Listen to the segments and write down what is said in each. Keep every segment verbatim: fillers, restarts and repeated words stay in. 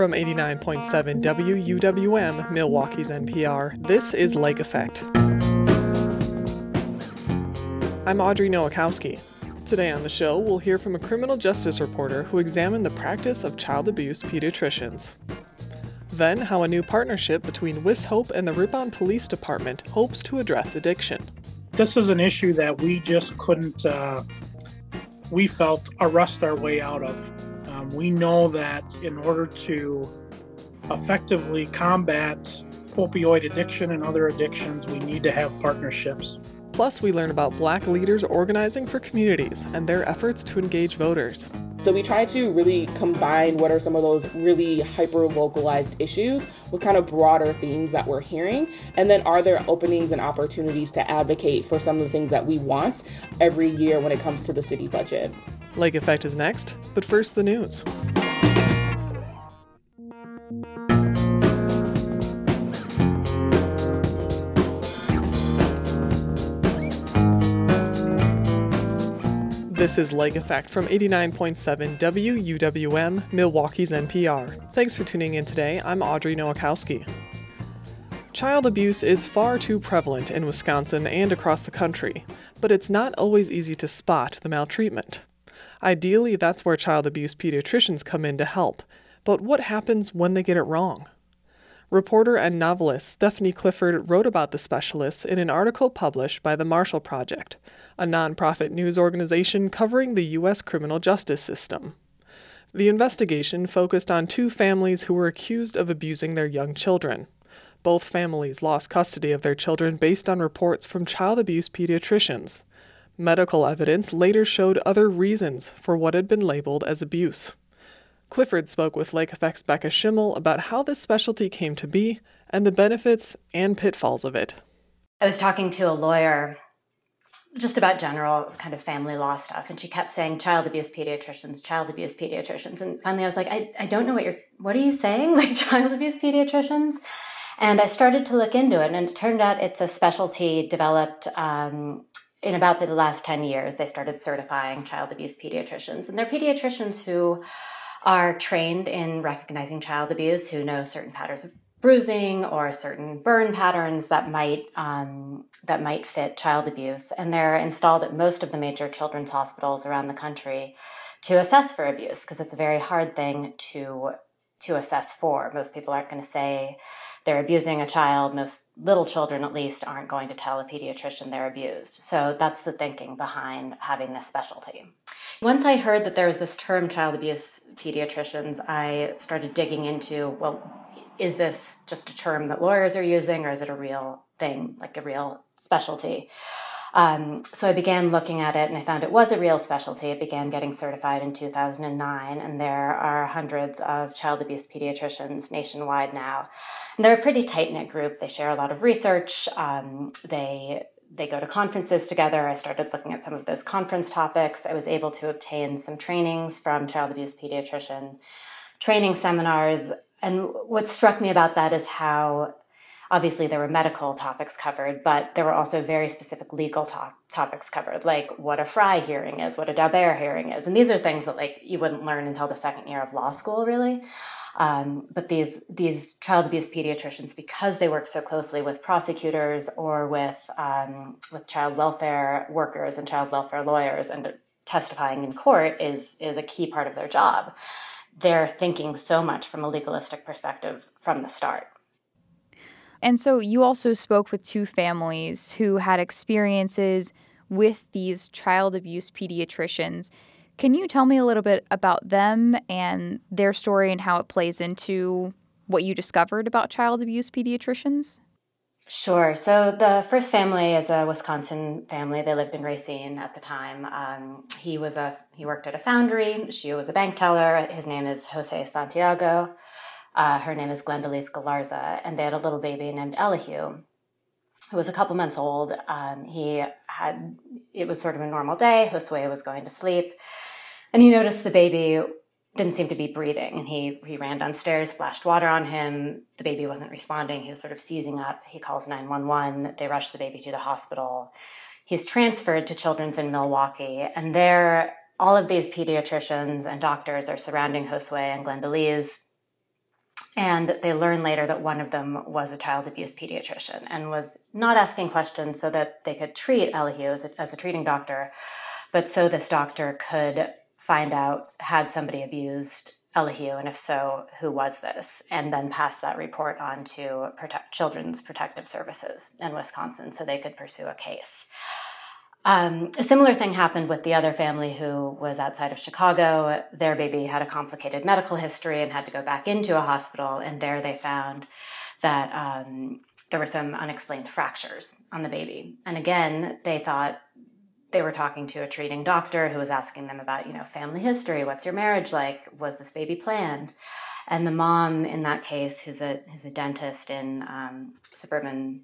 From eighty-nine point seven W U W M, Milwaukee's N P R, this is Lake Effect. I'm Audrey Nowakowski. Today on the show, we'll hear from a criminal justice reporter who examined the practice of child abuse pediatricians. Then, how a new partnership between Wishope and the Ripon Police Department hopes to address addiction. This is an issue that we just couldn't, uh, we felt, arrest our way out of. Um, we know that in order to effectively combat opioid addiction and other addictions, we need to have partnerships. Plus, we learn about Black leaders organizing for communities and their efforts to engage voters. So we try to really combine what are some of those really hyper-localized issues with kind of broader themes that we're hearing. And then are there openings and opportunities to advocate for some of the things that we want every year when it comes to the city budget? Lake Effect is next, but first the news. This is Lake Effect from eighty-nine point seven W U W M, Milwaukee's N P R. Thanks for tuning in today. I'm Audrey Nowakowski. Child abuse is far too prevalent in Wisconsin and across the country, but it's not always easy to spot the maltreatment. Ideally, that's where child abuse pediatricians come in to help. But what happens when they get it wrong? Reporter and novelist Stephanie Clifford wrote about the specialists in an article published by the Marshall Project, a nonprofit news organization covering the U S criminal justice system. The investigation focused on two families who were accused of abusing their young children. Both families lost custody of their children based on reports from child abuse pediatricians. Medical evidence later showed other reasons for what had been labeled as abuse. Clifford spoke with Lake Effect's Becca Schimmel about how this specialty came to be and the benefits and pitfalls of it. I was talking to a lawyer just about general kind of family law stuff, and she kept saying child abuse pediatricians, child abuse pediatricians. And finally I was like, I, I don't know what you're, what are you saying? Like child abuse pediatricians? And I started to look into it, and it turned out it's a specialty developed um, in about the last ten years. They started certifying child abuse pediatricians, and they're pediatricians who are trained in recognizing child abuse, who know certain patterns of bruising or certain burn patterns that might um, that might fit child abuse. And they're installed at most of the major children's hospitals around the country to assess for abuse, because it's a very hard thing to to assess for. Most people aren't going to say they're abusing a child. Most little children, at least, aren't going to tell a pediatrician they're abused. So that's the thinking behind having this specialty. Once I heard that there was this term, child abuse pediatricians, I started digging into, well, is this just a term that lawyers are using, or is it a real thing, like a real specialty? Um, so I began looking at it, and I found it was a real specialty. It began getting certified in two thousand nine, and there are hundreds of child abuse pediatricians nationwide now. And they're a pretty tight-knit group. They share a lot of research. Um, they They go to conferences together. I started looking at some of those conference topics. I was able to obtain some trainings from child abuse pediatrician training seminars. And what struck me about that is how, obviously, there were medical topics covered, but there were also very specific legal to- topics covered, like what a Frye hearing is, what a Daubert hearing is. And these are things that like you wouldn't learn until the second year of law school, really. Um, but these these child abuse pediatricians, because they work so closely with prosecutors or with um, with child welfare workers and child welfare lawyers, and testifying in court is is a key part of their job. They're thinking so much from a legalistic perspective from the start. And so you also spoke with two families who had experiences with these child abuse pediatricians. Can you tell me a little bit about them and their story and how it plays into what you discovered about child abuse pediatricians? Sure. So the first family is a Wisconsin family. They lived in Racine at the time. Um, he was a he worked at a foundry. She was a bank teller. His name is Jose Santiago. Uh, her name is Glendalise Galarza, and they had a little baby named Elihu, who was a couple months old. Um, he had it was sort of a normal day. Josue was going to sleep, and he noticed the baby didn't seem to be breathing, and he he ran downstairs, splashed water on him. The baby wasn't responding. He was sort of seizing up. He calls nine one one. They rush the baby to the hospital. He's transferred to Children's in Milwaukee, and there, all of these pediatricians and doctors are surrounding Josue and Glendalise. And they learned later that one of them was a child abuse pediatrician and was not asking questions so that they could treat Elihu as a, as a treating doctor, but so this doctor could find out, had somebody abused Elihu, and if so, who was this? And then pass that report on to protect, Children's Protective Services in Wisconsin so they could pursue a case. Um, a similar thing happened with the other family who was outside of Chicago. Their baby had a complicated medical history and had to go back into a hospital, and there they found that um, there were some unexplained fractures on the baby. And again, they thought they were talking to a treating doctor who was asking them about, you know, family history. What's your marriage like? Was this baby planned? And the mom in that case, who's a, who's a dentist in um, suburban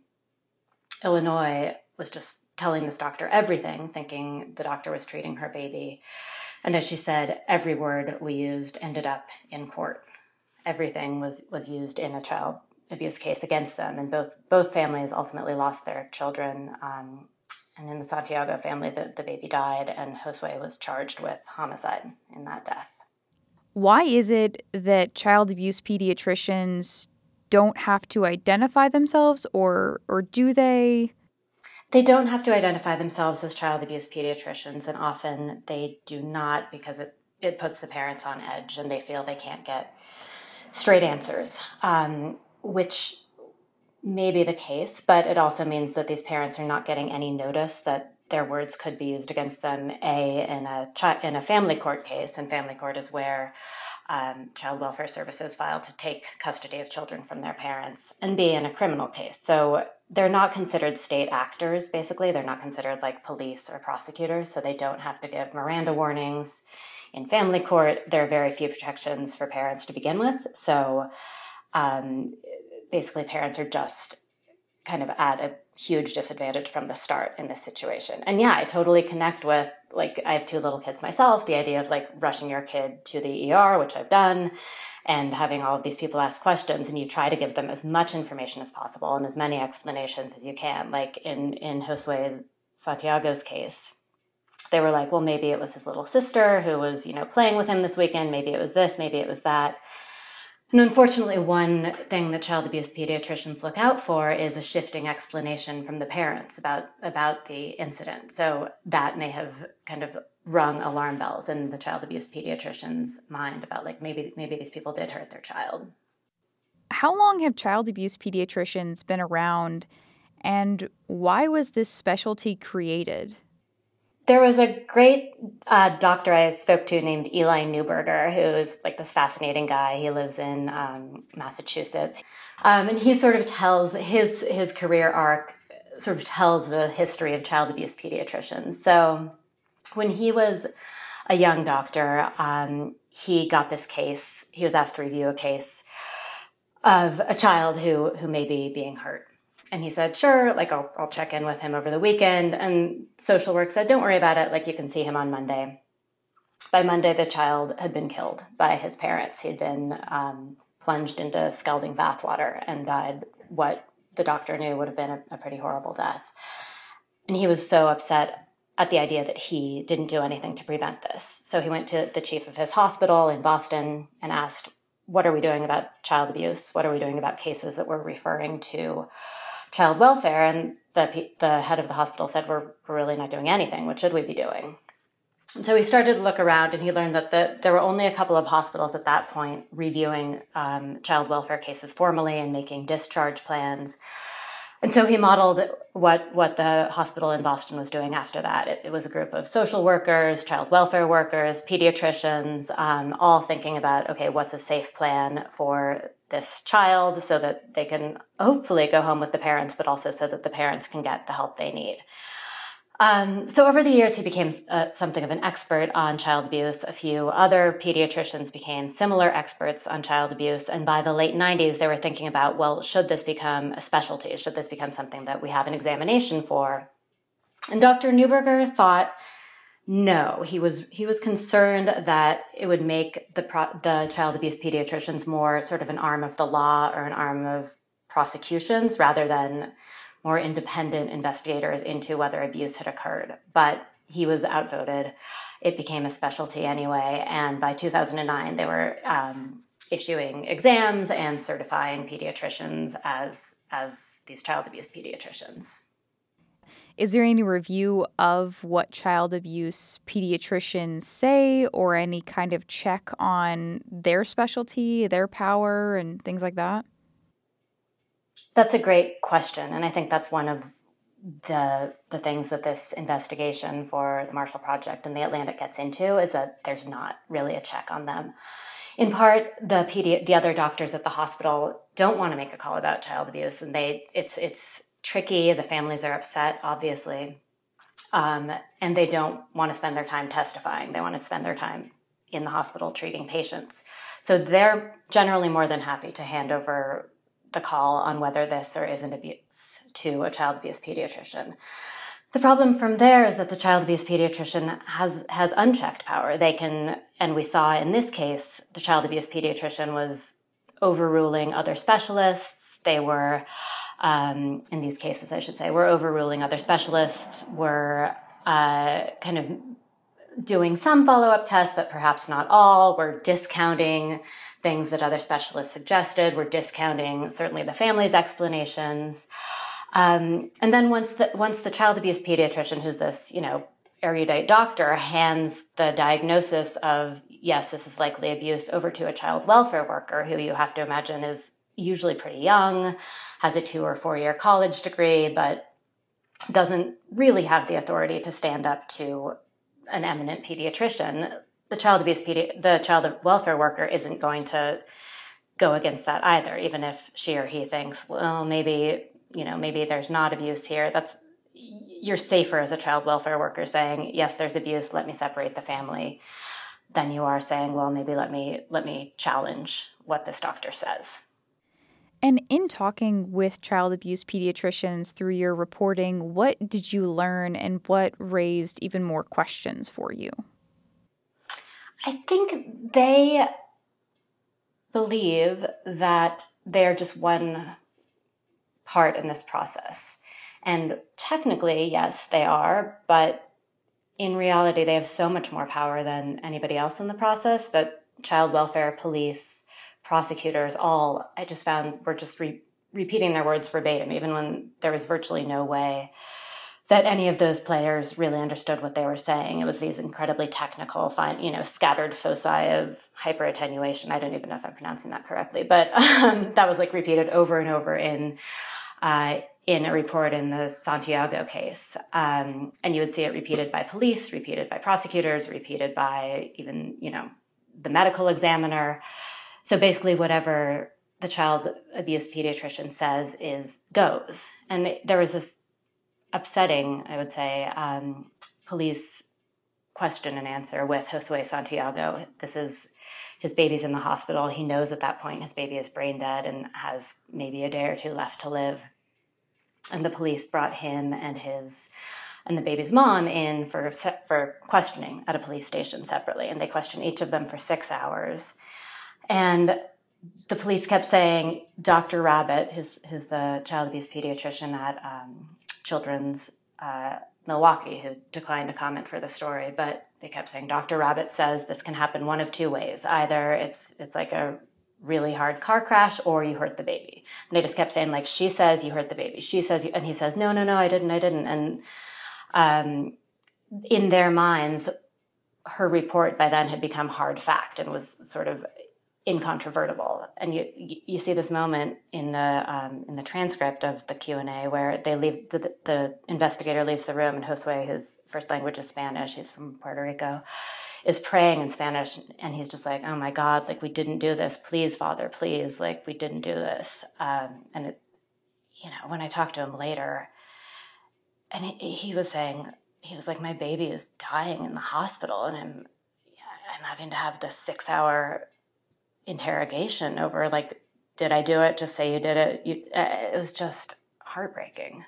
Illinois, was just telling this doctor everything, thinking the doctor was treating her baby. And as she said, every word we used ended up in court. Everything was, was used in a child abuse case against them. And both both families ultimately lost their children. Um, and in the Santiago family, the, the baby died, and Josue was charged with homicide in that death. Why is it that child abuse pediatricians don't have to identify themselves, or or do they? They don't have to identify themselves as child abuse pediatricians, and often they do not, because it, it puts the parents on edge and they feel they can't get straight answers, um, which may be the case, but it also means that these parents are not getting any notice that their words could be used against them, A, in a chi- in a family court case, and family court is where um, child welfare services file to take custody of children from their parents, and B, in a criminal case. So they're not considered state actors, basically. They're not considered like police or prosecutors, so they don't have to give Miranda warnings. In family court, there are very few protections for parents to begin with, so um, basically parents are just kind of at a huge disadvantage from the start in this situation. And yeah, I totally connect with, like, I have two little kids myself, the idea of like rushing your kid to the E R, which I've done, and having all of these people ask questions, and you try to give them as much information as possible and as many explanations as you can. Like in, in Josue Santiago's case, they were like, well, maybe it was his little sister who was, you know, playing with him this weekend. Maybe it was this, maybe it was that. And unfortunately, one thing that child abuse pediatricians look out for is a shifting explanation from the parents about, about the incident. So that may have kind of rung alarm bells in the child abuse pediatrician's mind about, like, maybe maybe these people did hurt their child. How long have child abuse pediatricians been around, and why was this specialty created? There was a great uh, doctor I spoke to named Eli Neuberger, who is like this fascinating guy. He lives in um, Massachusetts. Um, and he sort of tells, his his career arc sort of tells the history of child abuse pediatricians. So when he was a young doctor, um, he got this case. He was asked to review a case of a child who who may be being hurt. And he said, sure, like, I'll, I'll check in with him over the weekend. And social work said, don't worry about it. Like, you can see him on Monday. By Monday, the child had been killed by his parents. He'd been um, plunged into scalding bathwater and died what the doctor knew would have been a, a pretty horrible death. And he was so upset at the idea that he didn't do anything to prevent this. So he went to the chief of his hospital in Boston and asked, what are we doing about child abuse? What are we doing about cases that we're referring to child welfare? And the the head of the hospital said, we're, we're really not doing anything. What should we be doing? And so he started to look around, and he learned that the, there were only a couple of hospitals at that point reviewing um, child welfare cases formally and making discharge plans. And so he modeled what, what the hospital in Boston was doing after that. It, it was a group of social workers, child welfare workers, pediatricians, um, all thinking about, okay, what's a safe plan for this child so that they can hopefully go home with the parents, but also so that the parents can get the help they need. Um, so over the years, he became uh, something of an expert on child abuse. A few other pediatricians became similar experts on child abuse. And by the late nineties, they were thinking about, well, should this become a specialty? Should this become something that we have an examination for? And Doctor Neuberger thought, no. He was he was concerned that it would make the pro- the child abuse pediatricians more sort of an arm of the law or an arm of prosecutions rather than more independent investigators into whether abuse had occurred. But he was outvoted. It became a specialty anyway. And by two thousand nine, they were um, issuing exams and certifying pediatricians as as these child abuse pediatricians. Is there any review of what child abuse pediatricians say, or any kind of check on their specialty, their power, and things like that? That's a great question, and I think that's one of the the things that this investigation for the Marshall Project and the Atlantic gets into, is that there's not really a check on them. In part, the pedi- the other doctors at the hospital don't want to make a call about child abuse, and they it's it's tricky. The families are upset, obviously, um, and they don't want to spend their time testifying. They want to spend their time in the hospital treating patients. So they're generally more than happy to hand over the call on whether this or isn't abuse to a child abuse pediatrician. The problem from there is that the child abuse pediatrician has has unchecked power. They can, and we saw in this case, the child abuse pediatrician was overruling other specialists. They were, um, in these cases, I should say, were overruling other specialists, were uh, kind of doing some follow-up tests, but perhaps not all. We're discounting things that other specialists suggested. We're discounting certainly the family's explanations. Um, and then once the, once the child abuse pediatrician, who's this, you know, erudite doctor, hands the diagnosis of, yes, this is likely abuse, over to a child welfare worker, who you have to imagine is usually pretty young, has a two or four year college degree, but doesn't really have the authority to stand up to an eminent pediatrician, the child abuse pedi- the child welfare worker isn't going to go against that either, even if she or he thinks, well, maybe, you know, maybe there's not abuse here. That's, you're safer as a child welfare worker saying, yes, there's abuse, let me separate the family, than you are saying, well, maybe let me let me challenge what this doctor says. And in talking with child abuse pediatricians through your reporting, what did you learn and what raised even more questions for you? I think they believe that they're just one part in this process. And technically, yes, they are, but in reality, they have so much more power than anybody else in the process that child welfare, police, prosecutors, all, I just found, were just re- repeating their words verbatim, even when there was virtually no way that any of those players really understood what they were saying. It was these incredibly technical, fine, you know, scattered foci of hyperattenuation. I don't even know if I'm pronouncing that correctly, but um, that was like repeated over and over in uh, in a report in the Santiago case. Um, and you would see it repeated by police, repeated by prosecutors, repeated by even, you know, the medical examiner. So basically whatever the child abuse pediatrician says is goes. And there was this upsetting, I would say, um, police question and answer with Josue Santiago. This is, his baby's in the hospital. He knows at that point his baby is brain dead and has maybe a day or two left to live. And the police brought him and his and the baby's mom in for for questioning at a police station separately. And they questioned each of them for six hours. And the police kept saying, Doctor Rabbit, who's, who's the child abuse pediatrician at um, Children's uh, Milwaukee, who declined to comment for the story, but they kept saying, Doctor Rabbit says this can happen one of two ways. Either it's it's like a really hard car crash or you hurt the baby. And they just kept saying, like, she says you hurt the baby. She says, you, and he says, no, no, no, I didn't, I didn't. And um, in their minds, her report by then had become hard fact and was sort of incontrovertible. And you you see this moment in the um, in the transcript of the Q and A where they leave the, the investigator leaves the room and Josue, whose first language is Spanish, he's from Puerto Rico, is praying in Spanish, and he's just like, oh my God, like, we didn't do this. Please, Father, please, like, we didn't do this. Um, and it, you know, when I talked to him later, and he, he was saying, he was like, my baby is dying in the hospital, and I'm I'm having to have this six hour interrogation over, like, did I do it? Just say you did it. You, uh, it was just heartbreaking.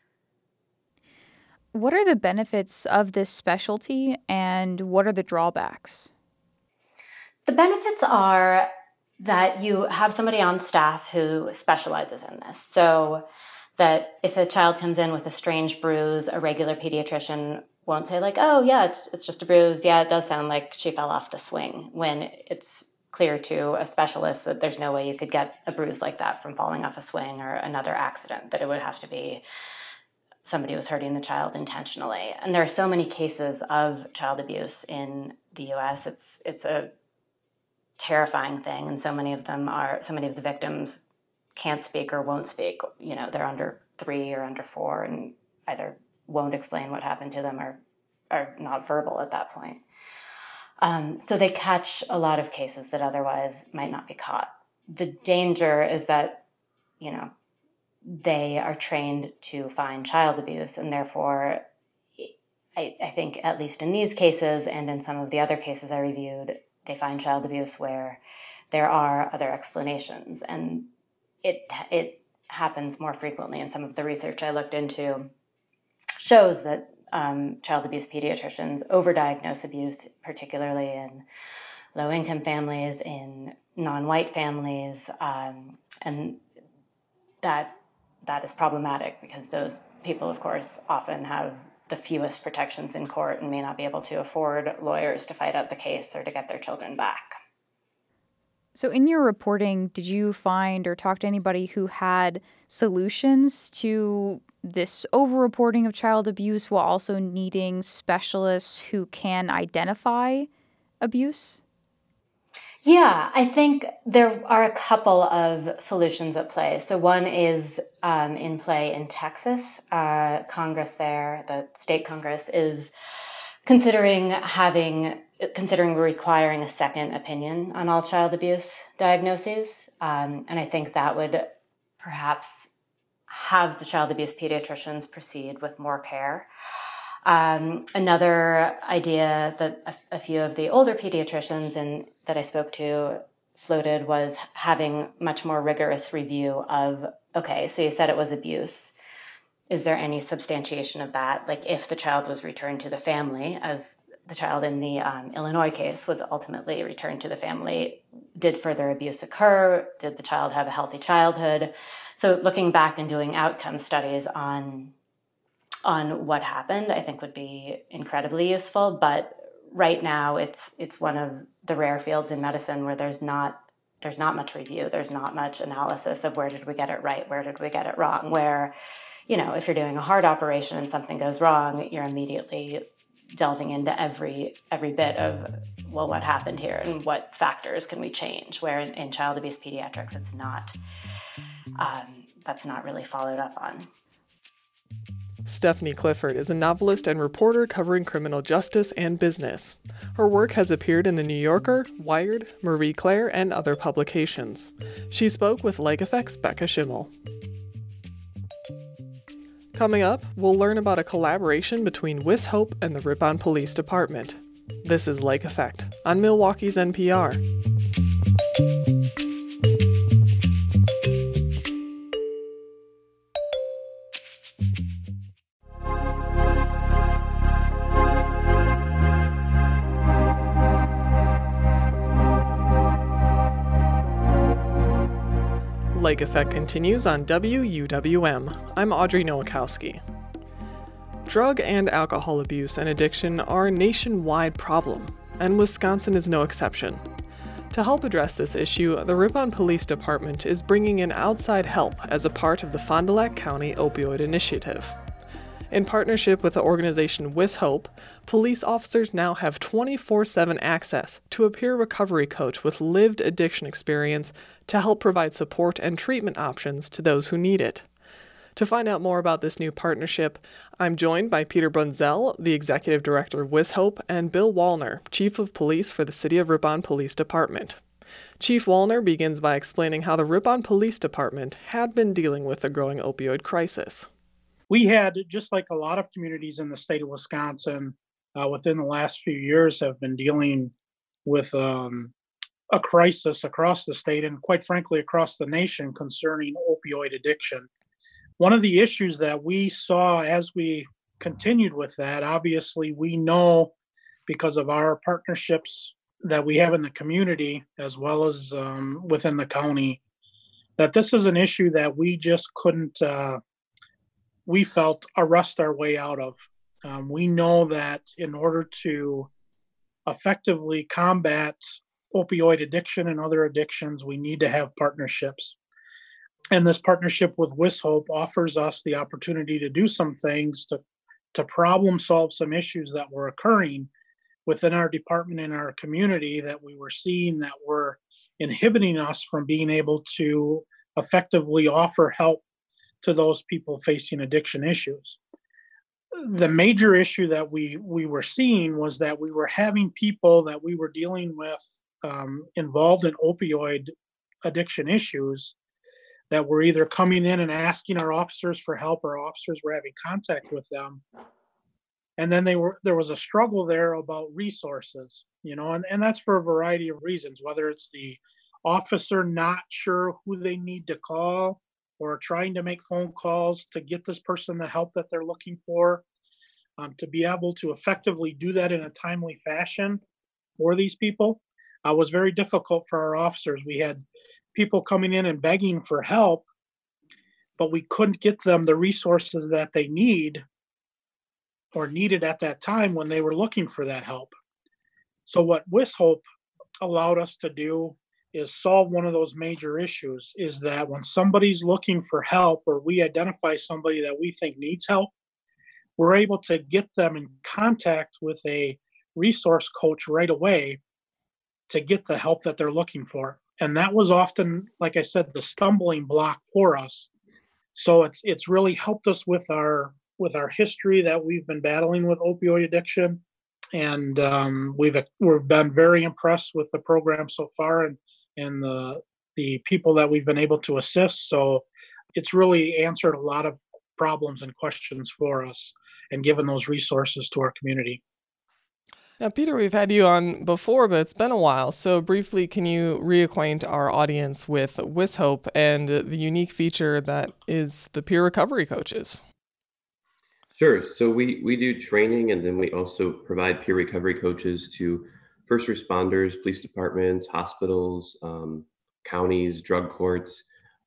What are the benefits of this specialty and what are the drawbacks? The benefits are that you have somebody on staff who specializes in this. So that if a child comes in with a strange bruise, a regular pediatrician won't say, like, oh, yeah, it's it's just a bruise. Yeah, it does sound like she fell off the swing, when it's clear to a specialist that there's no way you could get a bruise like that from falling off a swing or another accident, that it would have to be somebody was hurting the child intentionally. And there are so many cases of child abuse in the U S. It's it's a terrifying thing, and so many of them are, so many of the victims can't speak or won't speak. You know, they're under three or under four and either won't explain what happened to them or are not verbal at that point. Um, so they catch a lot of cases that otherwise might not be caught. The danger is that, you know, they are trained to find child abuse, and therefore, I, I think at least in these cases and in some of the other cases I reviewed, they find child abuse where there are other explanations, and it it happens more frequently. And some of the research I looked into shows that um, child abuse pediatricians overdiagnose abuse, particularly in low-income families, in non-white families, um, and that that is problematic because those people, of course, often have the fewest protections in court and may not be able to afford lawyers to fight out the case or to get their children back. So in your reporting, did you find or talk to anybody who had solutions to this over-reporting of child abuse while also needing specialists who can identify abuse? Yeah, I think there are a couple of solutions at play. So one is um, in play in Texas. Uh, Congress there, the state Congress, is considering having, considering requiring a second opinion on all child abuse diagnoses. Um, and I think that would perhaps have the child abuse pediatricians proceed with more care. Um, another idea that a, a few of the older pediatricians and that I spoke to floated was having much more rigorous review of, okay, so you said it was abuse. Is there any substantiation of that? Like if the child was returned to the family, as the child in the um, Illinois case was ultimately returned to the family, did further abuse occur? Did the child have a healthy childhood? So looking back and doing outcome studies on on what happened, I think would be incredibly useful. But right now, it's it's one of the rare fields in medicine where there's not there's not much review. There's not much analysis of where did we get it right, where did we get it wrong. Where, you know, if you're doing a heart operation and something goes wrong, you're immediately delving into every every bit of, well, what happened here and what factors can we change. Where in, in child abuse pediatrics, it's not um, that's not really followed up on. Stephanie Clifford is a novelist and reporter covering criminal justice and business. Her work has appeared in The New Yorker, Wired, Marie Claire, and other publications. She spoke with Lake Effect's Becca Schimmel. Coming up, we'll learn about a collaboration between Wishope and the Ripon Police Department. This is Lake Effect on Milwaukee's N P R. Lake Effect continues on W U W M. I'm Audrey Nowakowski. Drug and alcohol abuse and addiction are a nationwide problem, and Wisconsin is no exception. To help address this issue, the Ripon Police Department is bringing in outside help as a part of the Fond du Lac County Opioid Initiative. In partnership with the organization Wishope, police officers now have twenty-four seven access to a peer recovery coach with lived addiction experience to help provide support and treatment options to those who need it. To find out more about this new partnership, I'm joined by Peter Brunzell, the Executive Director of Wishope, and Bill Wallner, Chief of Police for the City of Ripon Police Department. Chief Wallner begins by explaining how the Ripon Police Department had been dealing with the growing opioid crisis. We had, just like a lot of communities in the state of Wisconsin, uh, within the last few years have been dealing with um, a crisis across the state and quite frankly across the nation concerning opioid addiction. One of the issues that we saw as we continued with that, obviously we know because of our partnerships that we have in the community as well as um, within the county, that this is an issue that we just couldn't uh, we felt arrest our way out of. Um, we know that in order to effectively combat opioid addiction and other addictions, we need to have partnerships. And this partnership with WisHope offers us the opportunity to do some things to, to problem solve some issues that were occurring within our department and our community that we were seeing that were inhibiting us from being able to effectively offer help to those people facing addiction issues. The major issue that we we were seeing was that we were having people that we were dealing with um, involved in opioid addiction issues that were either coming in and asking our officers for help, or officers were having contact with them. And then they were there was a struggle there about resources, you know, and, and that's for a variety of reasons, whether it's the officer not sure who they need to call, or trying to make phone calls to get this person the help that they're looking for, um, to be able to effectively do that in a timely fashion for these people uh, was very difficult for our officers. We had people coming in and begging for help, but we couldn't get them the resources that they need or needed at that time when they were looking for that help. So what WisHope allowed us to do is solve one of those major issues, is that when somebody's looking for help, or we identify somebody that we think needs help, we're able to get them in contact with a resource coach right away to get the help that they're looking for. And that was often, like I said, the stumbling block for us. So it's it's really helped us with our with our history that we've been battling with opioid addiction, and um, we've we've been very impressed with the program so far, and and the the people that we've been able to assist. So it's really answered a lot of problems and questions for us, and given those resources to our community. Now, Peter, we've had you on before, but it's been a while. So briefly, can you reacquaint our audience with WisHope and the unique feature that is the peer recovery coaches? Sure. So we, we do training, and then we also provide peer recovery coaches to first responders, police departments, hospitals, um, counties, drug courts.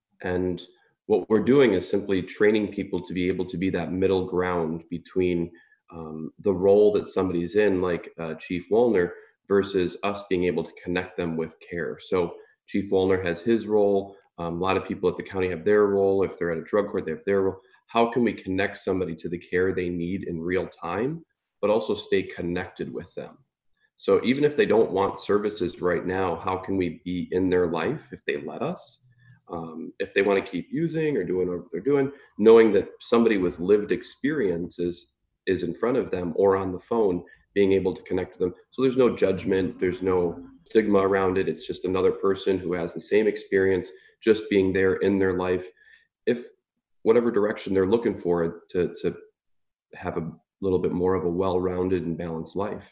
And what we're doing is simply training people to be able to be that middle ground between um, the role that somebody's in, like uh, Chief Woolner, versus us being able to connect them with care. So Chief Woolner has his role. Um, a lot of people at the county have their role. If they're at a drug court, they have their role. How can we connect somebody to the care they need in real time, but also stay connected with them? So even if they don't want services right now, how can we be in their life if they let us? Um, if they want to keep using or doing what they're doing, knowing that somebody with lived experiences is in front of them or on the phone, being able to connect with them. So there's no judgment, there's no stigma around it. It's just another person who has the same experience, just being there in their life. If whatever direction they're looking for to, to have a little bit more of a well-rounded and balanced life.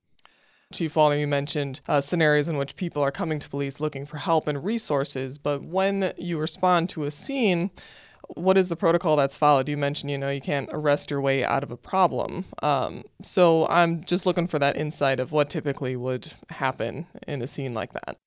Chief Woolner, you mentioned uh, scenarios in which people are coming to police looking for help and resources, but when you respond to a scene, what is the protocol that's followed? You mentioned, you know, you can't arrest your way out of a problem. Um, so I'm just looking for that insight of what typically would happen in a scene like that.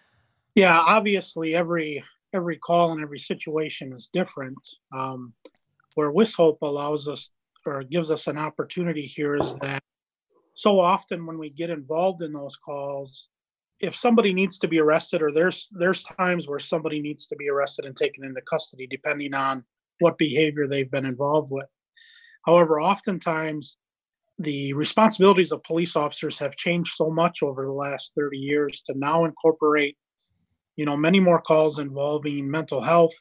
Yeah, obviously every every call and every situation is different. Um, where WisHope allows us or gives us an opportunity here is that so often when we get involved in those calls, if somebody needs to be arrested, or there's there's times where somebody needs to be arrested and taken into custody, depending on what behavior they've been involved with. However, oftentimes the responsibilities of police officers have changed so much over the last thirty years to now incorporate, you know, many more calls involving mental health,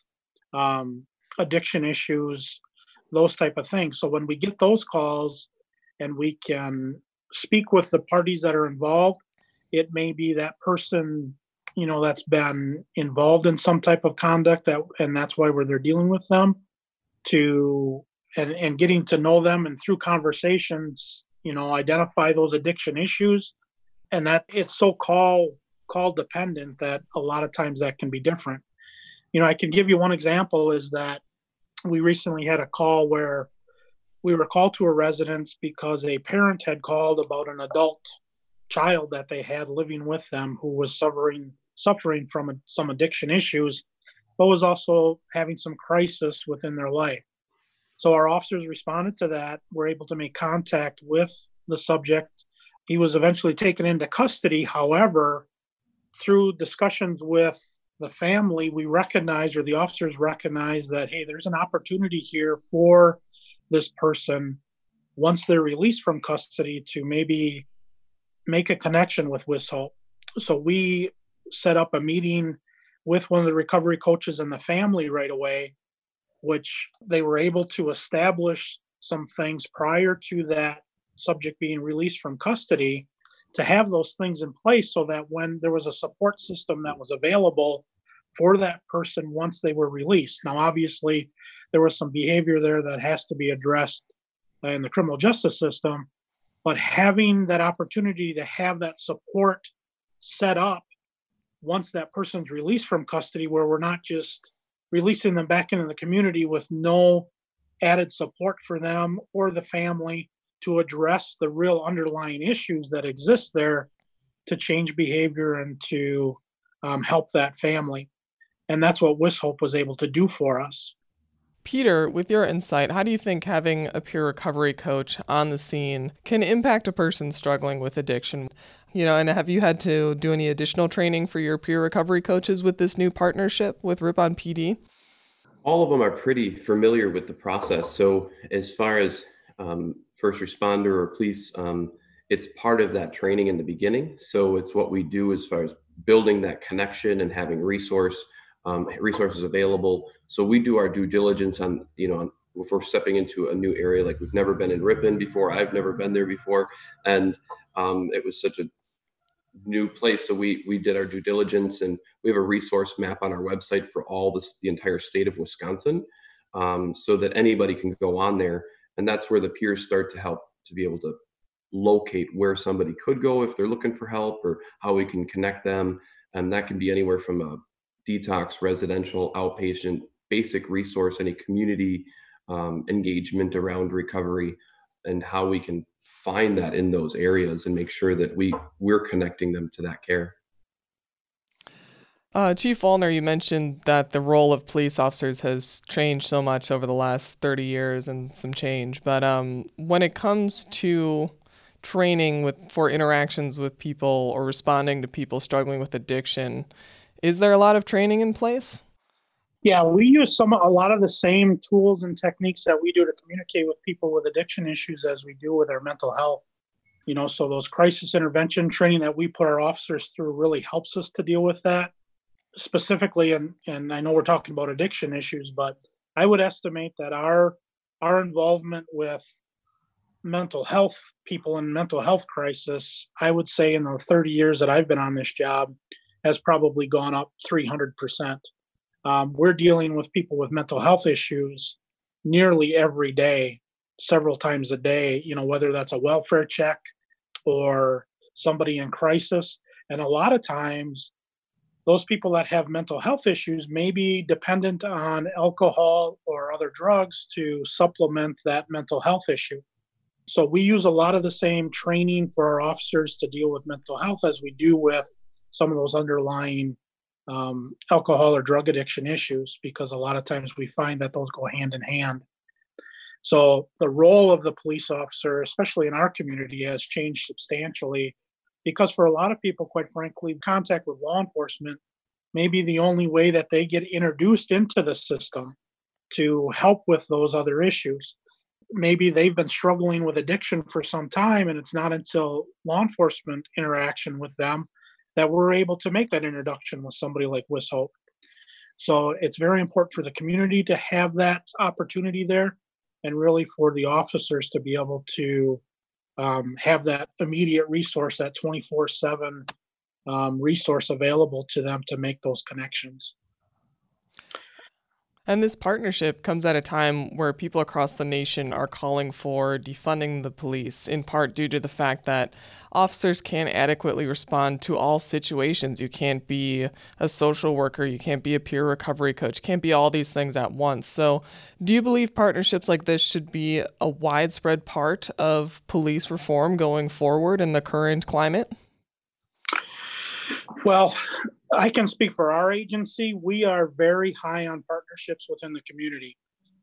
um, addiction issues, those type of things. So when we get those calls and we can speak with the parties that are involved, it may be that person, you know, that's been involved in some type of conduct, that, and that's why we're there dealing with them, to and, and getting to know them, and through conversations, you know, identify those addiction issues. And that it's so call call dependent that a lot of times that can be different. You know, I can give you one example is that we recently had a call where we were called to a residence because a parent had called about an adult child that they had living with them who was suffering suffering from a, some addiction issues, but was also having some crisis within their life. So our officers responded to that, were able to make contact with the subject. He was eventually taken into custody. However, through discussions with the family, we recognize, or the officers recognize, that, hey, there's an opportunity here for this person, once they're released from custody, to maybe make a connection with Wishhope. So we set up a meeting with one of the recovery coaches and the family right away, which they were able to establish some things prior to that subject being released from custody, to have those things in place so that when there was a support system that was available for that person once they were released. Now, obviously, there was some behavior there that has to be addressed in the criminal justice system, but having that opportunity to have that support set up once that person's released from custody, where we're not just releasing them back into the community with no added support for them or the family to address the real underlying issues that exist there, to change behavior and to um, help that family. And that's what Wishhope was able to do for us. Peter, with your insight, how do you think having a peer recovery coach on the scene can impact a person struggling with addiction? You know, and have you had to do any additional training for your peer recovery coaches with this new partnership with Ripon P D? All of them are pretty familiar with the process. So as far as um, first responder or police, um, it's part of that training in the beginning. So it's what we do as far as building that connection and having resource um, resources available. So we do our due diligence on, you know, if we're stepping into a new area, like we've never been in Ripon before, I've never been there before. And um, it was such a new place. So we we did our due diligence, and we have a resource map on our website for all this, the entire state of Wisconsin, um, so that anybody can go on there. And that's where the peers start to help to be able to locate where somebody could go if they're looking for help, or how we can connect them. And that can be anywhere from a detox, residential, outpatient, basic resource, any community um, engagement around recovery, and how we can find that in those areas and make sure that we we're connecting them to that care. Uh, Chief Wallner, you mentioned that the role of police officers has changed so much over the last thirty years and some change. But um, when it comes to training with for interactions with people or responding to people struggling with addiction, is there a lot of training in place? Yeah, we use some a lot of the same tools and techniques that we do to communicate with people with addiction issues as we do with our mental health. You know, so those crisis intervention training that we put our officers through really helps us to deal with that. Specifically, and and I know we're talking about addiction issues, but I would estimate that our our involvement with mental health people in mental health crisis, I would say in the thirty years that I've been on this job, has probably gone up three hundred percent. Um, we're dealing with people with mental health issues nearly every day, several times a day, you know, whether that's a welfare check or somebody in crisis. And a lot of times, those people that have mental health issues may be dependent on alcohol or other drugs to supplement that mental health issue. So we use a lot of the same training for our officers to deal with mental health as we do with some of those underlying um, alcohol or drug addiction issues, because a lot of times we find that those go hand in hand. So the role of the police officer, especially in our community, has changed substantially, because for a lot of people, quite frankly, contact with law enforcement may be the only way that they get introduced into the system to help with those other issues. Maybe they've been struggling with addiction for some time, and it's not until law enforcement interaction with them that we're able to make that introduction with somebody like Wishhope. So it's very important for the community to have that opportunity there, and really for the officers to be able to um, have that immediate resource, that twenty-four seven um, resource available to them to make those connections. And this partnership comes at a time where people across the nation are calling for defunding the police, in part due to the fact that officers can't adequately respond to all situations. You can't be a social worker, you can't be a peer recovery coach, you can't be all these things at once. So do you believe partnerships like this should be a widespread part of police reform going forward in the current climate? Well, I can speak for our agency. We are very high on partnerships within the community.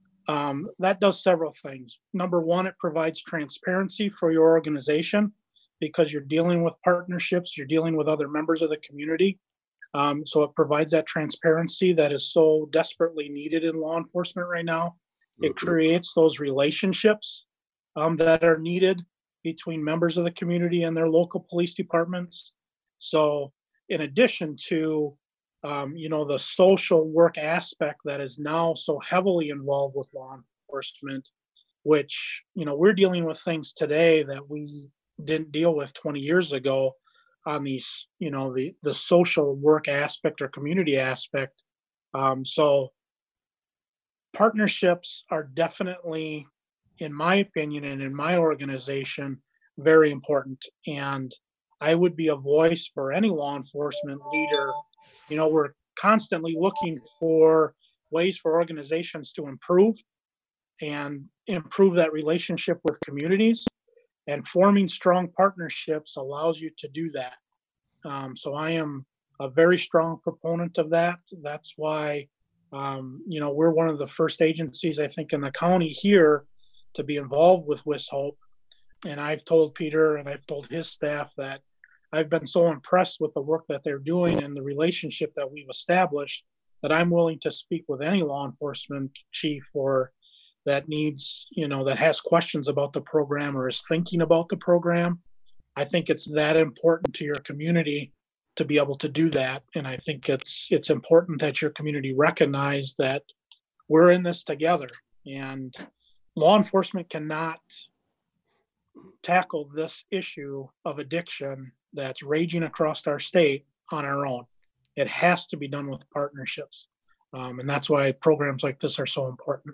Um, that does several things. Number one, it provides transparency for your organization. because you're dealing with partnerships, you're dealing with other members of the community. Um, so it provides that transparency that is so desperately needed in law enforcement right now. It creates those relationships um, that are needed between members of the community and their local police departments. So in addition to, um, you know, the social work aspect that is now so heavily involved with law enforcement, which, you know, we're dealing with things today that we didn't deal with twenty years ago on these, you know, the, the social work aspect or community aspect. Um, so partnerships are definitely, in my opinion and in my organization, very important. And I would be a voice for any law enforcement leader. You know, we're constantly looking for ways for organizations to improve and improve that relationship with communities. And forming strong partnerships allows you to do that. Um, so I am a very strong proponent of that. That's why, um, you know, we're one of the first agencies, I think, in the county here to be involved with WisHope. And I've told Peter and I've told his staff that I've been so impressed with the work that they're doing and the relationship that we've established that I'm willing to speak with any law enforcement chief or that needs, you know, that has questions about the program or is thinking about the program. I think it's that important to your community to be able to do that. And I think it's it's important that your community recognize that we're in this together. And law enforcement cannot tackle this issue of addiction that's raging across our state on our own. It has to be done with partnerships. Um, and that's why programs like this are so important.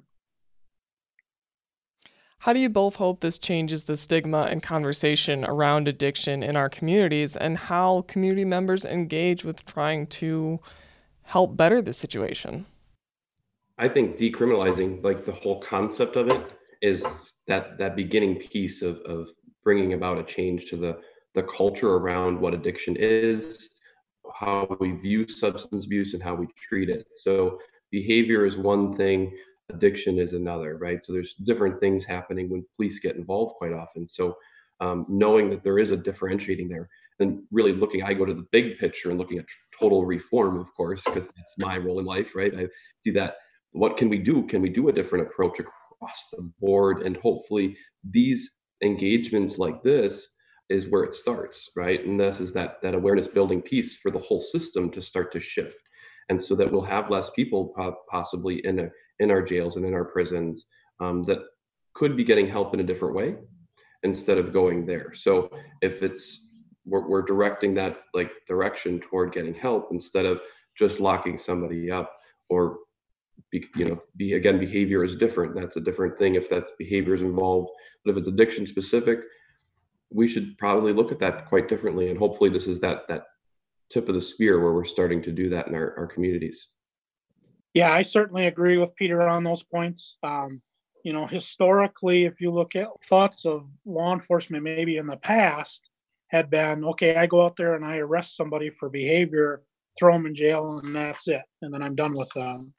How do you both hope this changes the stigma and conversation around addiction in our communities and how community members engage with trying to help better the situation? I think decriminalizing, like the whole concept of it, is that that beginning piece of, of bringing about a change to the, the culture around what addiction is, how we view substance abuse and how we treat it. So behavior is one thing, addiction is another, right? So there's different things happening when police get involved quite often. So um, knowing that there is a differentiating there and really looking, I go to the big picture and looking at total reform, of course, because that's my role in life, right? I see that, what can we do? Can we do a different approach across the board? And hopefully these engagements like this is where it starts, right? And this is that, that awareness building piece for the whole system to start to shift. And so that we'll have less people uh, possibly in a, in our jails and in our prisons um, that could be getting help in a different way instead of going there. So if it's, we're, we're directing that like direction toward getting help instead of just locking somebody up or, be, you know, be again, behavior is different. That's a different thing if that behavior is involved. But if it's addiction specific, we should probably look at that quite differently. And hopefully this is that, that tip of the spear where we're starting to do that in our, our communities. Yeah, I certainly agree with Peter on those points. Um, you know, historically, if you look at thoughts of law enforcement, maybe in the past had been, okay, I go out there and I arrest somebody for behavior, throw them in jail, and that's it. And then I'm done with them.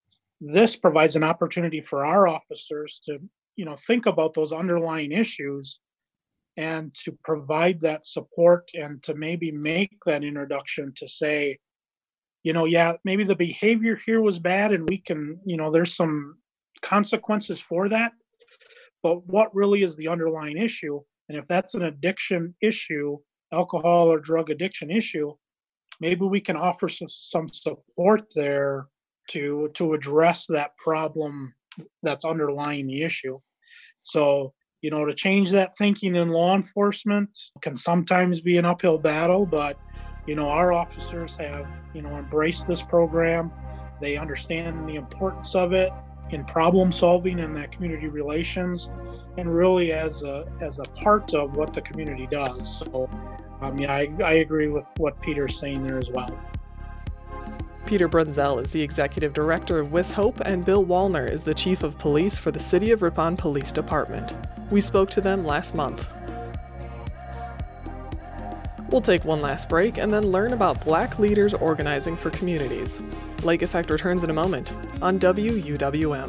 This provides an opportunity for our officers to, you know, think about those underlying issues and to provide that support and to maybe make that introduction to say, you know, yeah, maybe the behavior here was bad and we can, you know, there's some consequences for that. But what really is the underlying issue? And if that's an addiction issue, alcohol or drug addiction issue, maybe we can offer some, some support there to, to address that problem that's underlying the issue. So, you know, to change that thinking in law enforcement can sometimes be an uphill battle, but you know, our officers have, you know, embraced this program. They understand the importance of it in problem solving and that community relations, and really as a as a part of what the community does. So, um, yeah, I, I agree with what Peter's saying there as well. Peter Brunzell is the Executive Director of WisHope, and Bill Wallner is the Chief of Police for the City of Ripon Police Department. We spoke to them last month. We'll take one last break and then learn about Black leaders organizing for communities. Lake Effect returns in a moment on W U W M.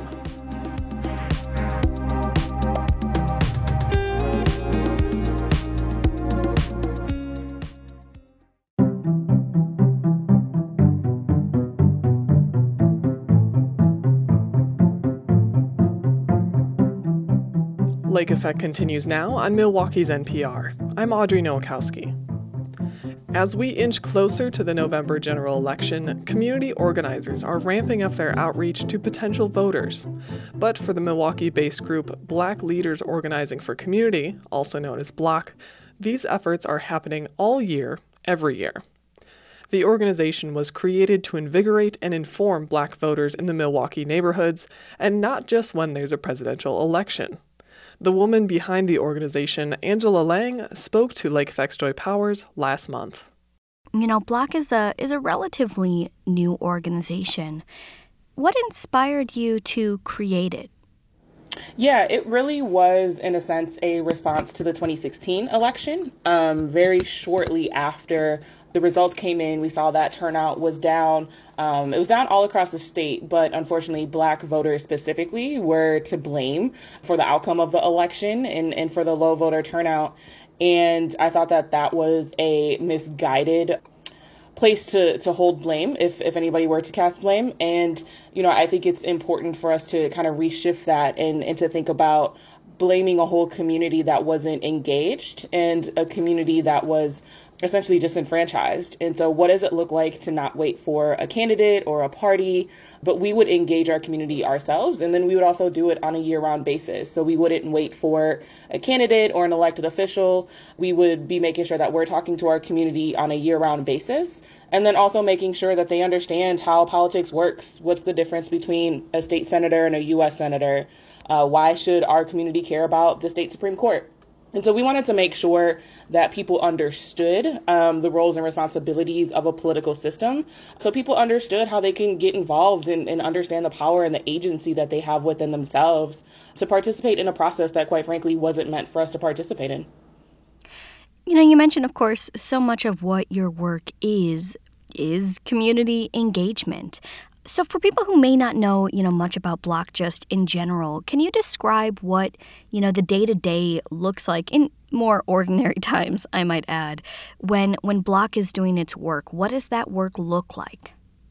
Lake Effect continues now on Milwaukee's N P R. I'm Audrey Nowakowski. As we inch closer to the November general election, community organizers are ramping up their outreach to potential voters. But for the Milwaukee-based group Black Leaders Organizing for Community, also known as BLOC, these efforts are happening all year, every year. The organization was created to invigorate and inform Black voters in the Milwaukee neighborhoods, and not just when there's a presidential election. The woman behind the organization, Angela Lang, spoke to Lake Effect's Joy Powers last month. You know, BLOC is a is a relatively new organization. What inspired you to create it? Yeah, it really was, in a sense, a response to the twenty sixteen election. Um, very shortly after the results came in, we saw that turnout was down. Um, it was down all across the state, but unfortunately, Black voters specifically were to blame for the outcome of the election and, and for the low voter turnout. And I thought that that was a misguided place to, to hold blame if, if anybody were to cast blame. And, you know, I think it's important for us to kind of reshift that and, and to think about blaming a whole community that wasn't engaged and a community that was essentially disenfranchised. And so what does it look like to not wait for a candidate or a party, but we would engage our community ourselves, and then we would also do it on a year-round basis. So we wouldn't wait for a candidate or an elected official. We would be making sure that we're talking to our community on a year-round basis, and then also making sure that they understand how politics works. What's the difference between a state senator and a U S senator? Uh, why should our community care about the state Supreme Court? And so we wanted to make sure that people understood um, the roles and responsibilities of a political system, so people understood how they can get involved and, and understand the power and the agency that they have within themselves to participate in a process that, quite frankly, wasn't meant for us to participate in. You know, you mentioned, of course, so much of what your work is, is community engagement. So for people who may not know, you know, much about BLOC just in general, can you describe what, you know, the day-to-day looks like in more ordinary times, I might add, when when BLOC is doing its work? What does that work look like?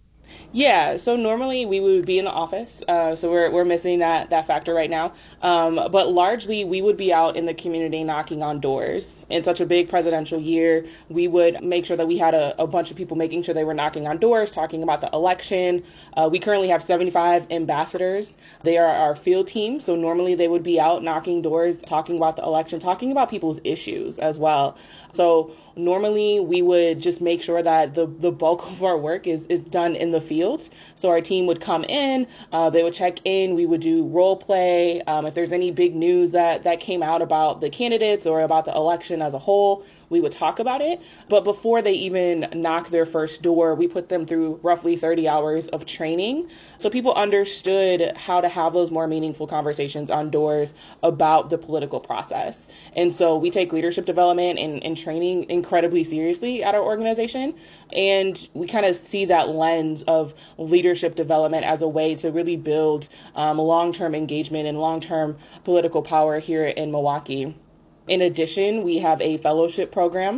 Yeah, so normally we would be in the office, uh, so we're we're missing that that factor right now. Um, but largely we would be out in the community knocking on doors. In such a big presidential year, we would make sure that we had a, a bunch of people making sure they were knocking on doors, talking about the election. Uh, we currently have seventy-five ambassadors. They are our field team, so normally they would be out knocking doors, talking about the election, talking about people's issues as well. So normally we would just make sure that the, the bulk of our work is, is done in the field. So our team would come in, uh, they would check in, we would do role play. Um, if there's any big news that, that came out about the candidates or about the election as a whole, we would talk about it. But before they even knock their first door, we put them through roughly thirty hours of training. So people understood how to have those more meaningful conversations on doors about the political process. And so we take leadership development and, and training incredibly seriously at our organization. And we kind of see that lens of leadership development as a way to really build um, long-term engagement and long-term political power here in Milwaukee. In addition, we have a fellowship program,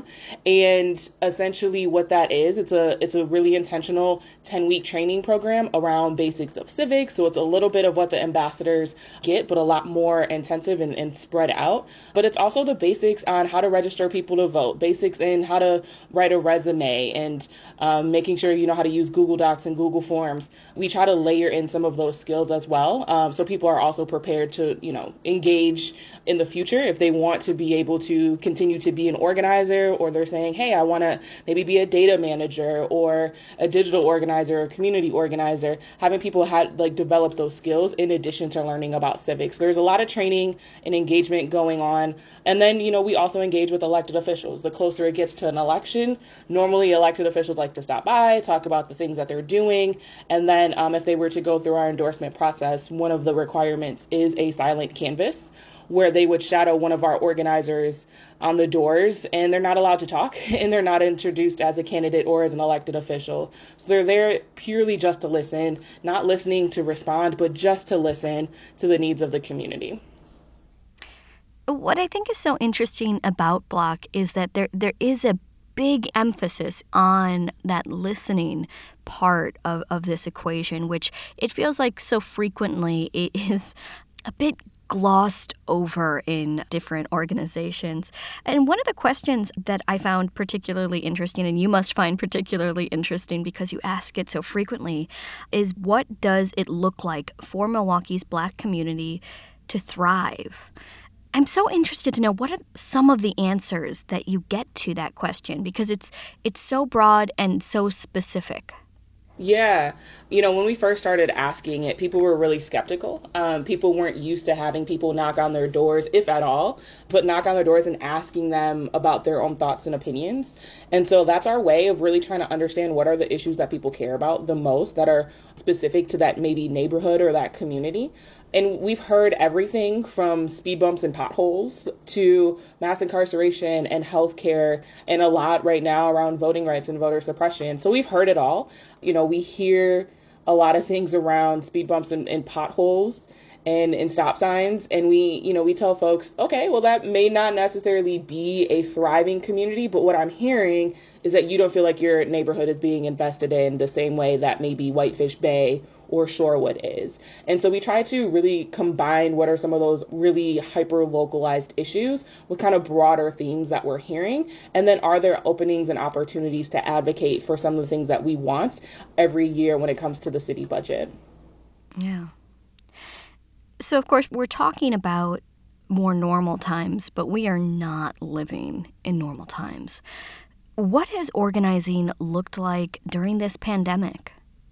and essentially what that is, it's a it's a really intentional ten-week training program around basics of civics. So it's a little bit of what the ambassadors get, but a lot more intensive and, and spread out. But it's also the basics on how to register people to vote, basics in how to write a resume, and um, making sure you know how to use Google Docs and Google Forms. We try to layer in some of those skills as well, um, so people are also prepared to you know engage in the future if they want to be able to continue to be an organizer, or they're saying, hey, I want to maybe be a data manager or a digital organizer or community organizer. Having people had like develop those skills in addition to learning about civics. There's a lot of training and engagement going on. And then, you know, we also engage with elected officials. The closer it gets to an election, normally elected officials like to stop by, talk about the things that they're doing. And then um, if they were to go through our endorsement process, one of the requirements is a silent canvas, where they would shadow one of our organizers on the doors, and they're not allowed to talk, and they're not introduced as a candidate or as an elected official. So they're there purely just to listen, not listening to respond, but just to listen to the needs of the community. What I think is so interesting about BLOC is that there there is a big emphasis on that listening part of, of this equation, which it feels like so frequently it is a bit glossed over in different organizations. And one of the questions that I found particularly interesting, and you must find particularly interesting because you ask it so frequently, is what does it look like for Milwaukee's Black community to thrive? I'm so interested to know what are some of the answers that you get to that question, because it's it's so broad and so specific. Yeah. You know, when we first started asking it, people were really skeptical. Um, people weren't used to having people knock on their doors, if at all, but knock on their doors and asking them about their own thoughts and opinions. And so that's our way of really trying to understand what are the issues that people care about the most that are specific to that maybe neighborhood or that community. And we've heard everything from speed bumps and potholes to mass incarceration and healthcare, and a lot right now around voting rights and voter suppression. So we've heard it all. You know, we hear a lot of things around speed bumps and, and potholes and, and stop signs. And we, you know, we tell folks, okay, well, that may not necessarily be a thriving community, but what I'm hearing is that you don't feel like your neighborhood is being invested in the same way that maybe Whitefish Bay or Shorewood is. And so we try to really combine what are some of those really hyper-localized issues with kind of broader themes that we're hearing. And then are there openings and opportunities to advocate for some of the things that we want every year when it comes to the city budget? Yeah. So, of course, we're talking about more normal times, but we are not living in normal times. What has organizing looked like during this pandemic?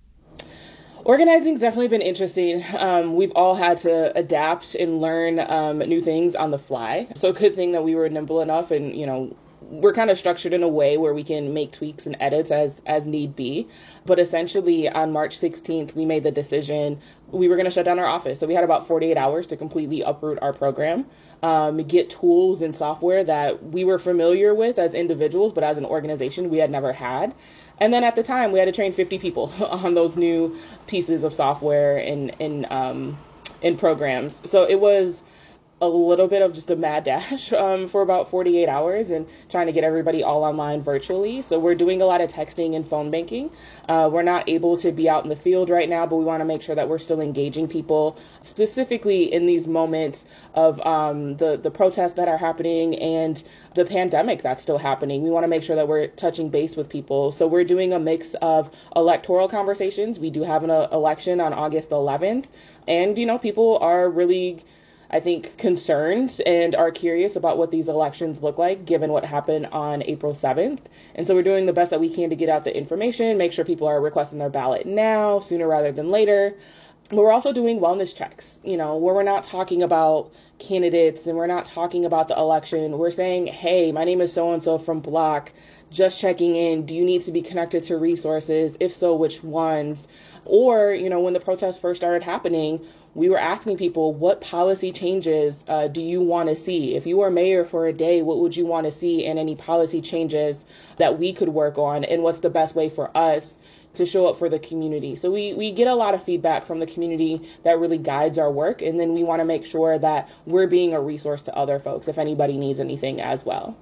Organizing's definitely been interesting. Um, we've all had to adapt and learn um, new things on the fly. So good thing that we were nimble enough, and, you know, we're kind of structured in a way where we can make tweaks and edits as as need be. But essentially on March sixteenth, we made the decision we were going to shut down our office. So we had about forty-eight hours to completely uproot our program, um, get tools and software that we were familiar with as individuals, but as an organization we had never had. And then at the time, we had to train fifty people on those new pieces of software and, and, um, and programs. So it was a little bit of just a mad dash um, for about forty-eight hours and trying to get everybody all online virtually. So we're doing a lot of texting and phone banking. Uh, we're not able to be out in the field right now, but we want to make sure that we're still engaging people, specifically in these moments of um, the, the protests that are happening and the pandemic that's still happening. We want to make sure that we're touching base with people. So we're doing a mix of electoral conversations. We do have an uh, election on August eleventh. And, you know, people are really, I think, concerned and are curious about what these elections look like, given what happened on April seventh. And so we're doing the best that we can to get out the information, make sure people are requesting their ballot now, sooner rather than later. But we're also doing wellness checks, you know, where we're not talking about candidates and we're not talking about the election. We're saying, hey, my name is so-and-so from Block, just checking in. Do you need to be connected to resources? If so, which ones? Or, you know, when the protests first started happening, we were asking people, what policy changes uh, do you want to see? If you were mayor for a day, what would you want to see in any policy changes that we could work on? And what's the best way for us to show up for the community? So we, we get a lot of feedback from the community that really guides our work. And then we want to make sure that we're being a resource to other folks if anybody needs anything as well.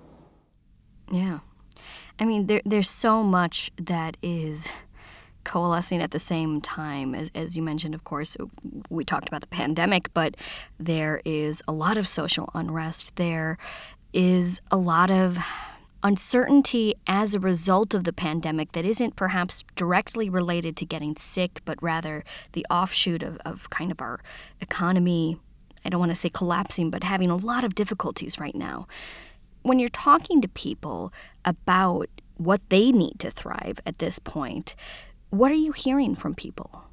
Yeah. I mean, there, there's so much that is coalescing at the same time. As, as you mentioned, of course, we talked about the pandemic, but there is a lot of social unrest. There is a lot of uncertainty as a result of the pandemic that isn't perhaps directly related to getting sick, but rather the offshoot of, of kind of our economy, I don't want to say collapsing, but having a lot of difficulties right now. When you're talking to people about what they need to thrive at this point, what are you hearing from people?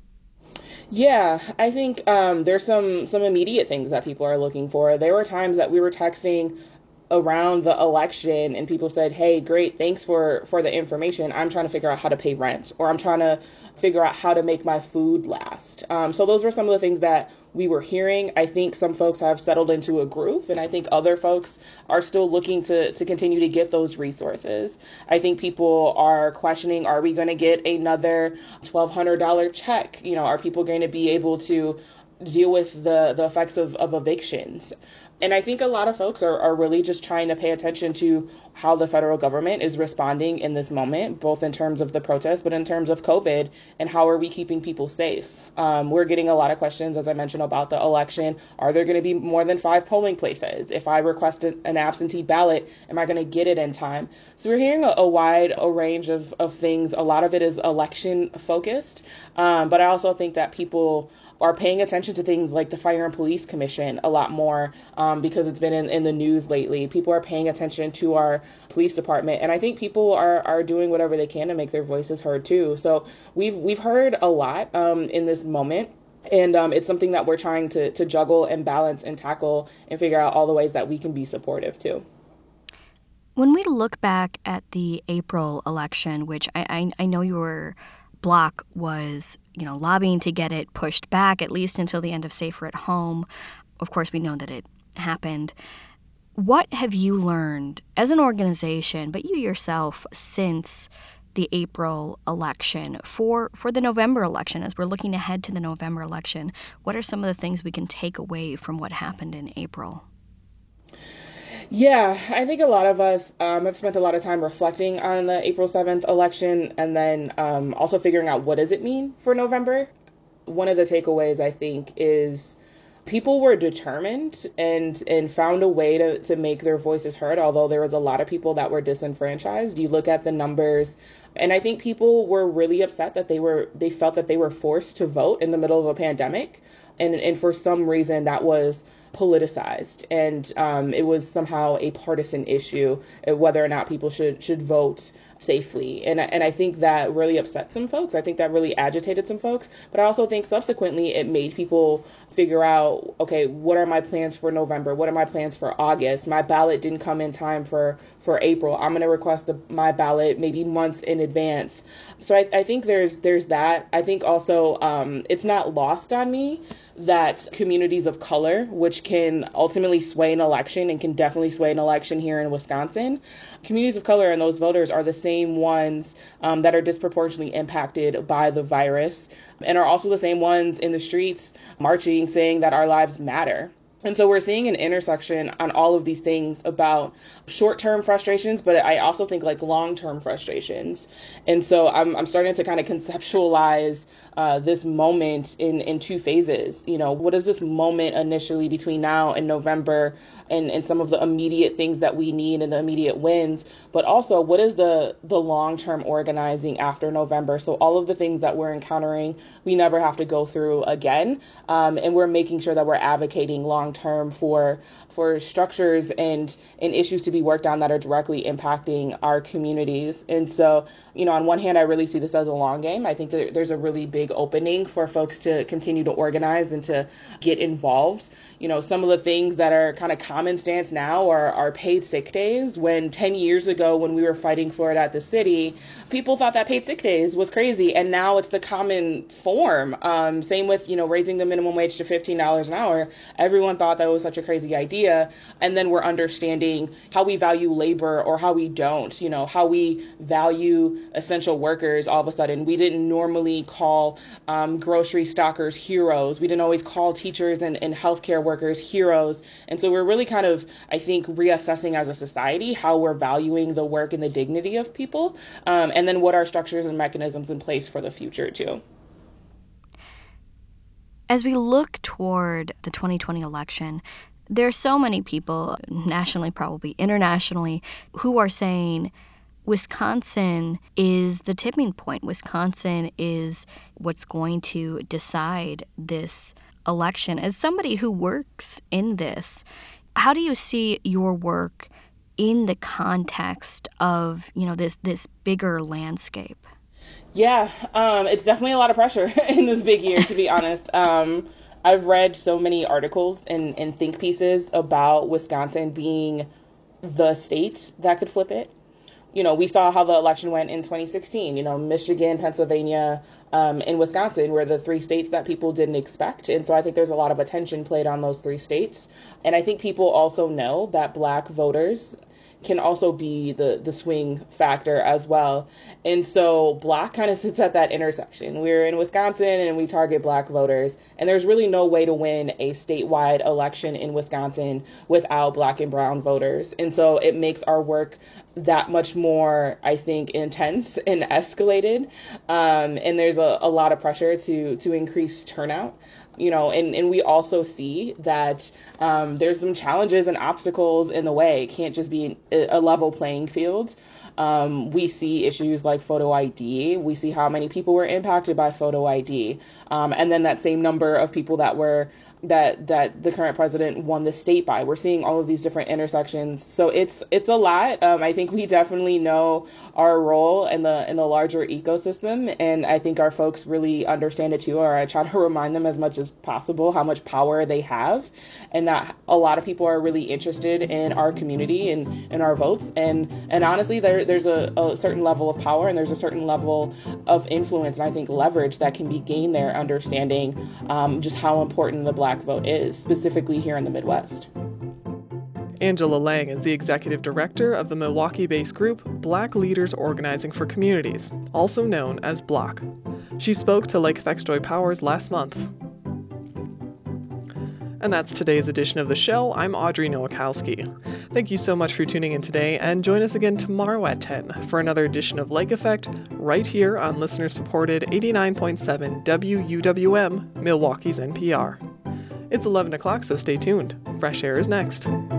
Yeah, I think um, there's some some immediate things that people are looking for. There were times that we were texting around the election and people said, hey, great, thanks for, for the information. I'm trying to figure out how to pay rent, or I'm trying to figure out how to make my food last. Um, so those were some of the things that we were hearing. I think some folks have settled into a groove, and I think other folks are still looking to, to continue to get those resources. I think people are questioning, are we going to get another twelve hundred dollars check? You know, are people going to be able to deal with the, the effects of, of evictions? And I think a lot of folks are, are really just trying to pay attention to how the federal government is responding in this moment, both in terms of the protests, but in terms of COVID and how are we keeping people safe? Um, we're getting a lot of questions, as I mentioned, about the election. Are there going to be more than five polling places? If I request an absentee ballot, am I going to get it in time? So we're hearing a, a wide a range of, of things. A lot of it is election focused, um, but I also think that people are paying attention to things like the Fire and Police Commission a lot more um, because it's been in, in the news lately. People are paying attention to our police department, and I think people are are doing whatever they can to make their voices heard too. So we've we've heard a lot um, in this moment, and um, it's something that we're trying to to juggle and balance and tackle and figure out all the ways that we can be supportive too. When we look back at the April election, which I I, I know you were. Block was, you know, lobbying to get it pushed back, at least until the end of Safer at Home. Of course, we know that it happened. What have you learned as an organization, but you yourself, since the April election for, for the November election, as we're looking ahead to the November election? What are some of the things we can take away from what happened in April? Yeah, I think a lot of us um, have spent a lot of time reflecting on the April seventh election and then um, also figuring out what does it mean for November. One of the takeaways, I think, is people were determined and and found a way to, to make their voices heard, although there was a lot of people that were disenfranchised. You look at the numbers, and I think people were really upset that they were they felt that they were forced to vote in the middle of a pandemic. And, and for some reason, that was politicized, and um, it was somehow a partisan issue, whether or not people should should vote safely. And, and I think that really upset some folks. I think that really agitated some folks. But I also think subsequently it made people figure out, okay, what are my plans for November? What are my plans for August? My ballot didn't come in time for, for April. I'm going to request a, my ballot maybe months in advance. So I, I think there's there's that. I think also um, it's not lost on me that communities of color, which can ultimately sway an election and can definitely sway an election here in Wisconsin, communities of color and those voters are the same ones um, that are disproportionately impacted by the virus and are also the same ones in the streets marching, saying that our lives matter. And so we're seeing an intersection on all of these things about short-term frustrations, but I also think like long-term frustrations. And so I'm I'm starting to kind of conceptualize uh, this moment in, in two phases. You know, what is this moment initially between now and November and, and some of the immediate things that we need and the immediate wins, but also what is the, the long-term organizing after November? So all of the things that we're encountering, we never have to go through again. Um, and we're making sure that we're advocating long-term for for structures and, and issues to be worked on that are directly impacting our communities. And so, you know, on one hand, I really see this as a long game. I think that there's a really big opening for folks to continue to organize and to get involved. You know, some of the things that are kind of common stance now are, are paid sick days, when ten years ago when we were fighting for it at the city, people thought that paid sick days was crazy. And now it's the common form. Um, same with, you know, raising the minimum wage to fifteen dollars an hour. Everyone thought that was such a crazy idea. And then we're understanding how we value labor or how we don't, you know, how we value essential workers all of a sudden. We didn't normally call um, grocery stockers heroes. We didn't always call teachers and, and healthcare workers heroes. And so we're really kind of, I think, reassessing as a society how we're valuing the work and the dignity of people, um, and then what are structures and mechanisms in place for the future, too. As we look toward the twenty twenty election, there are so many people, nationally, probably internationally, who are saying Wisconsin is the tipping point. Wisconsin is what's going to decide this election. As somebody who works in this, how do you see your work in the context of, you know, this this bigger landscape? Yeah, um, it's definitely a lot of pressure in this big year, to be honest. Um, I've read so many articles and, and think pieces about Wisconsin being the state that could flip it. You know, we saw how the election went in twenty sixteen. You know, Michigan, Pennsylvania, um, and Wisconsin were the three states that people didn't expect. And so I think there's a lot of attention played on those three states. And I think people also know that Black voters can also be the the swing factor as well. And so Black kind of sits at that intersection. We're in Wisconsin and we target Black voters, and there's really no way to win a statewide election in Wisconsin without Black and brown voters. And so it makes our work that much more, I think, intense and escalated. Um, and there's a, a lot of pressure to to increase turnout. You know, and, and we also see that um, there's some challenges and obstacles in the way. It can't just be a level playing field. Um, we see issues like photo I D. We see how many people were impacted by photo I D. Um, and then that same number of people that were that that the current president won the state by. We're seeing all of these different intersections. So it's it's a lot. Um, I think we definitely know our role in the in the larger ecosystem, and I think our folks really understand it too, or I try to remind them as much as possible how much power they have, and that a lot of people are really interested in our community and, and our votes. And and honestly, there there's a, a certain level of power and there's a certain level of influence and I think leverage that can be gained there, understanding um, just how important the Black vote is, specifically here in the Midwest. Angela Lang is the executive director of the Milwaukee-based group Black Leaders Organizing for Communities, also known as BLOC. She spoke to Lake Effects Joy Powers last month. And that's today's edition of the show. I'm Audrey Nowakowski. Thank you so much for tuning in today, and join us again tomorrow at ten for another edition of Lake Effect right here on listener-supported eighty-nine point seven W U W M, Milwaukee's N P R. It's eleven o'clock, so stay tuned. Fresh Air is next.